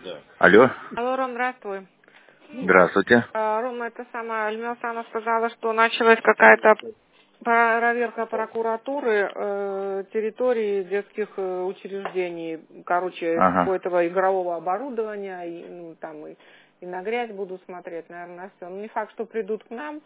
Алло, Алло, Ром, здравствуй. здравствуйте. Рома, это самая Альмила Сана сказала, что началась какая-то проверка прокуратуры территории детских учреждений, короче, Ага. какого-то игрового оборудования, и, ну, там и на грязь будут смотреть, наверное, на все. Ну, не факт, что придут к нам.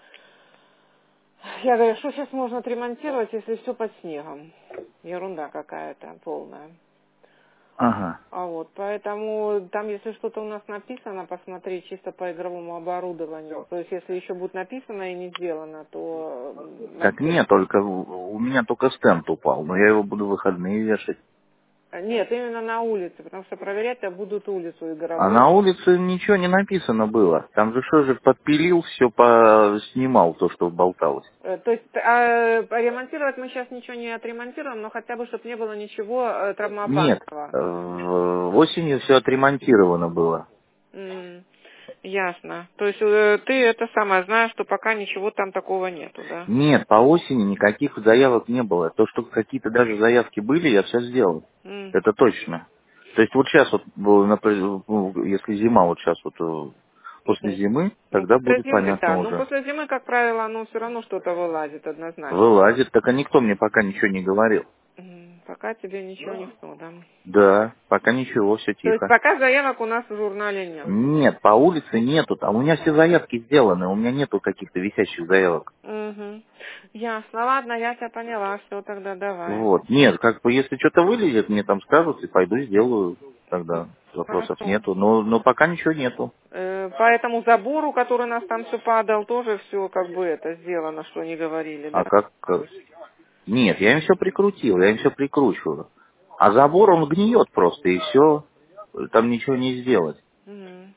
Я говорю, что сейчас можно отремонтировать, если все под снегом? Ерунда какая-то полная. Ага. А вот, поэтому там, если что-то у нас написано, посмотри чисто по игровому оборудованию. То есть, если еще будет написано и не сделано, то Так нет, только у меня только стенд упал, но я его буду в выходные вешать. нет, именно на улице, потому что проверять будут улицу А игровую. на улице ничего не написано было. Там же что же подпилил, все снимал то, что болталось. То есть, ремонтировать мы сейчас ничего не отремонтируем, но хотя бы, чтобы не было ничего Нет, травмоопасного. осенью все отремонтировано было. М, Ясно. То есть, ты это самое знаешь, что пока ничего там такого нету, да? Нет, по осени никаких заявок не было. То, что какие-то даже заявки были, я все сделал. М. Это точно. То есть вот сейчас вот, если зима вот сейчас вот после зимы, Ну, тогда после будет зимы, понятно да. Ну, уже. после зимы, как правило, оно все равно что-то вылазит однозначно. Вылазит, так а никто мне пока ничего не говорил. Пока тебе ничего не что, да. Да, пока ничего, все То есть тихо. пока заявок у нас в журнале нет. Нет, по улице нету, там у меня все заявки сделаны, у меня нету каких-то висящих заявок. Угу. Ясно. Ладно, я тебя поняла. Все, тогда давай. Вот, нет, как бы если что-то вылезет, мне там скажут, и пойду сделаю, тогда вопросов Хорошо. нету, но пока ничего нету. По этому забору, который у нас там все падал, тоже все как бы это сделано, что не говорили, А да? как? Нет, я им все прикрутил, я им все прикручиваю. А забор, он гниет просто, и все. Там ничего не сделать. Мгм.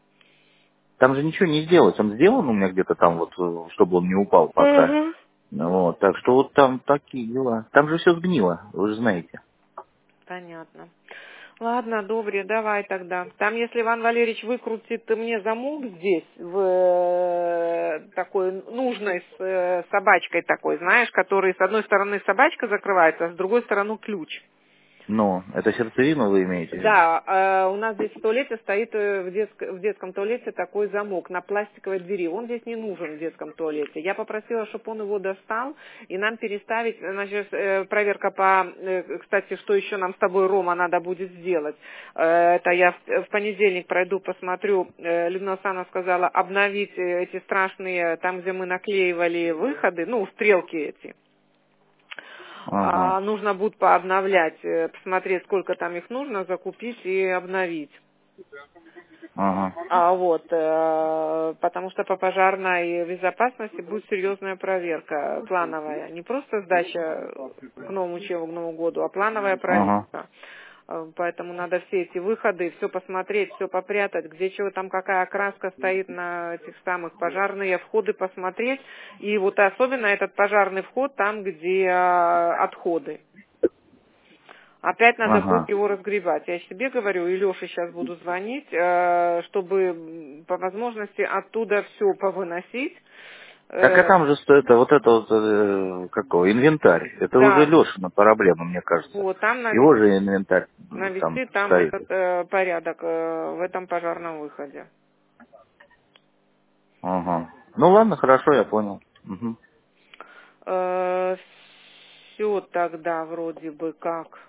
Там же ничего не сделать. Он сделан у меня где-то там вот, чтобы он не упал пока. Мгм. Ну вот, так что вот там такие дела. Там же все сгнило, вы же знаете. Понятно. Ладно, добре, давай тогда. Там, если Иван Валерьевич выкрутит мне замок здесь, в такой нужной собачкой такой, знаешь, который с одной стороны собачка закрывается, а с другой стороны ключ. Ну, это сердцевину вы имеете в виду? Да, у нас здесь в туалете стоит в детском туалете такой замок на пластиковой двери. Он здесь не нужен в детском туалете. Я попросила, чтобы он его достал и нам переставить, значит, проверка кстати, что еще нам с тобой, Рома, надо будет сделать. Это я в понедельник пройду, посмотрю. Людмила Александровна сказала обновить эти страшные, там, где мы наклеивали выходы, ну, стрелки эти. Ага, Нужно будет пообновлять, посмотреть, сколько там их нужно, закупить и обновить. ага, Потому что по пожарной безопасности будет серьезная проверка, плановая. Не просто сдача к Новому году, а плановая ага, проверка. Поэтому надо все эти выходы, все посмотреть, все попрятать, где чего там, какая окраска стоит на этих самых пожарные входы посмотреть. И вот особенно этот пожарный вход там, где отходы. Опять надо будет ага. его разгребать. Я себе говорю, и Леше сейчас буду звонить, чтобы по возможности оттуда все повыносить. Так а Э, там же это вот, какого, инвентарь. Это уже Да, Лешина проблема, мне кажется. вот там Его же инвентарь там навести там стоит. этот порядок в этом пожарном выходе. Ага. Ну ладно, хорошо, я понял. Мгм. Все тогда вроде бы как.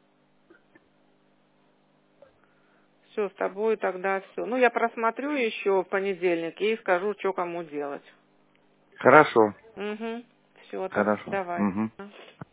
Все, с тобой тогда все. Ну, я просмотрю еще в понедельник и скажу, что кому делать. Хорошо, Угу. Все, так хорошо. давай. Мгм.